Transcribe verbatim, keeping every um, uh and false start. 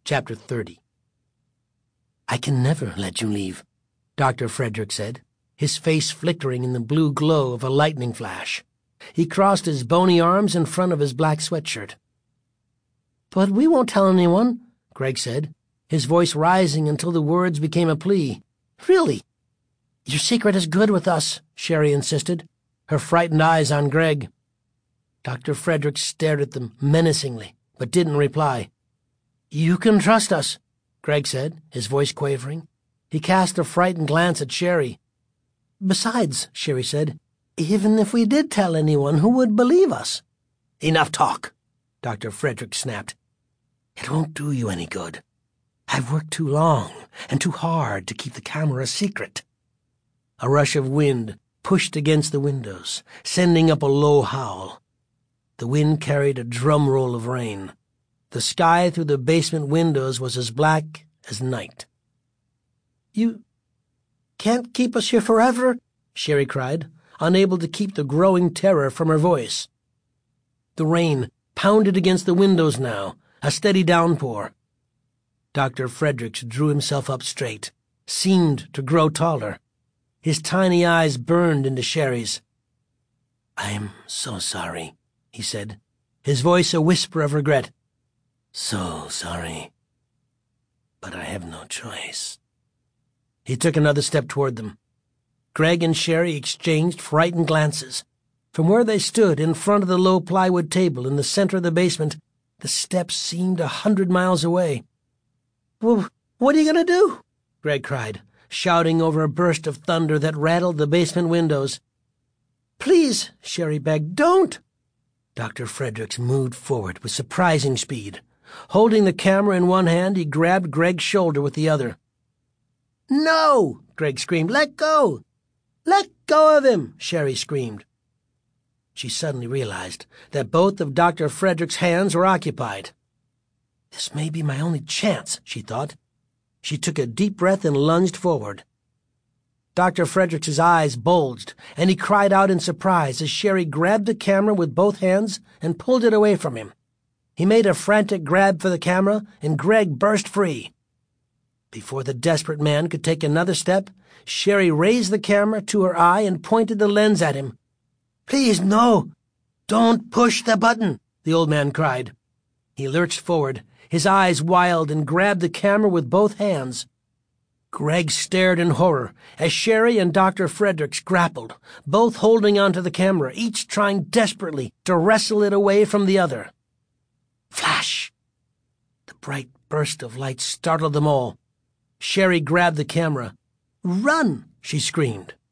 Chapter thirty. "I can never let you leave," Doctor Frederick said, his face flickering in the blue glow of a lightning flash. He crossed his bony arms in front of his black sweatshirt. "But we won't tell anyone," Greg said, his voice rising until the words became a plea. "Really?" "Your secret is good with us," Sherry insisted, her frightened eyes on Greg. Doctor Frederick stared at them menacingly, but didn't reply. "You can trust us," Greg said, his voice quavering. He cast a frightened glance at Sherry. "Besides," Sherry said, "even if we did tell anyone, who would believe us?" "Enough talk," Doctor Frederick snapped. "It won't do you any good. I've worked too long and too hard to keep the camera a secret." A rush of wind pushed against the windows, sending up a low howl. The wind carried a drum roll of rain. The sky through the basement windows was as black as night. "You can't keep us here forever?" Sherry cried, unable to keep the growing terror from her voice. The rain pounded against the windows now, a steady downpour. Doctor Fredericks drew himself up straight, seemed to grow taller. His tiny eyes burned into Sherry's. "I'm so sorry," he said, his voice a whisper of regret. "So sorry. But I have no choice." He took another step toward them. Greg and Sherry exchanged frightened glances. From where they stood in front of the low plywood table in the center of the basement, the steps seemed a hundred miles away. "Well, what are you going to do?" Greg cried, shouting over a burst of thunder that rattled the basement windows. "Please," Sherry begged, "don't." Doctor Fredericks moved forward with surprising speed. Holding the camera in one hand, he grabbed Greg's shoulder with the other. "No!" Greg screamed. "Let go!" "Let go of him!" Sherry screamed. She suddenly realized that both of Doctor Frederick's hands were occupied. "This may be my only chance," she thought. She took a deep breath and lunged forward. Doctor Fredericks's eyes bulged, and he cried out in surprise as Sherry grabbed the camera with both hands and pulled it away from him. He made a frantic grab for the camera, and Greg burst free. Before the desperate man could take another step, Sherry raised the camera to her eye and pointed the lens at him. "Please, no! Don't push the button!" the old man cried. He lurched forward, his eyes wild, and grabbed the camera with both hands. Greg stared in horror as Sherry and Doctor Fredericks grappled, both holding onto the camera, each trying desperately to wrestle it away from the other. Flash! The bright burst of light startled them all. Sherry grabbed the camera. "Run!" she screamed.